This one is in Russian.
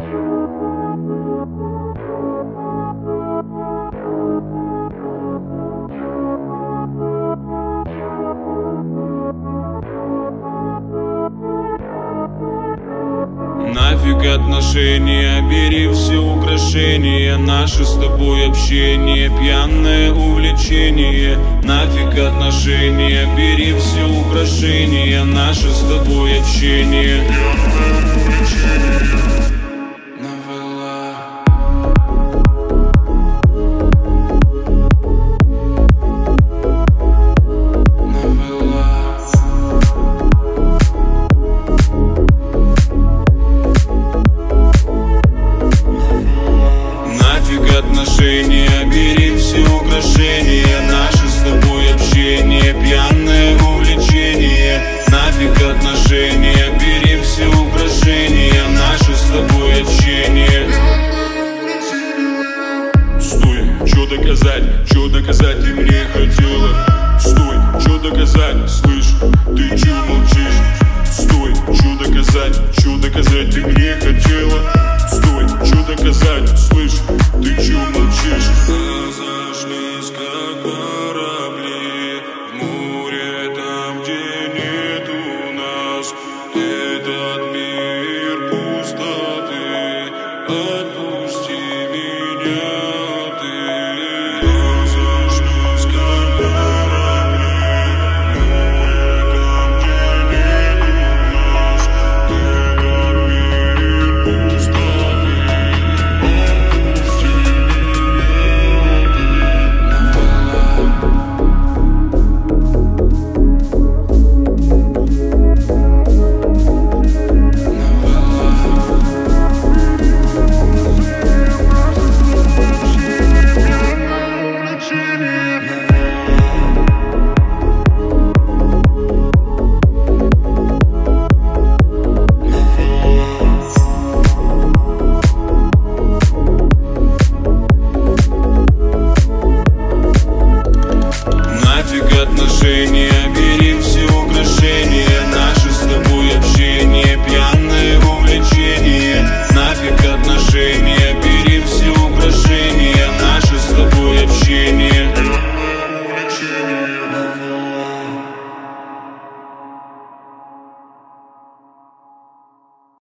Нафиг отношения, бери все украшения, наше с тобой общение, пьяное увлечение. Нафиг отношения, бери все украшения, наше с тобой общение, пьяное увлечение. Отношения, бери все украшения, наше с тобой общение, пьяное увлечение. Нафиг отношения, бери все украшения, наше с тобой общение. Стой, чё доказать ты мне хотела? Стой, чё доказать, слышь, ты чё молчишь? Стой, чё доказать ты мне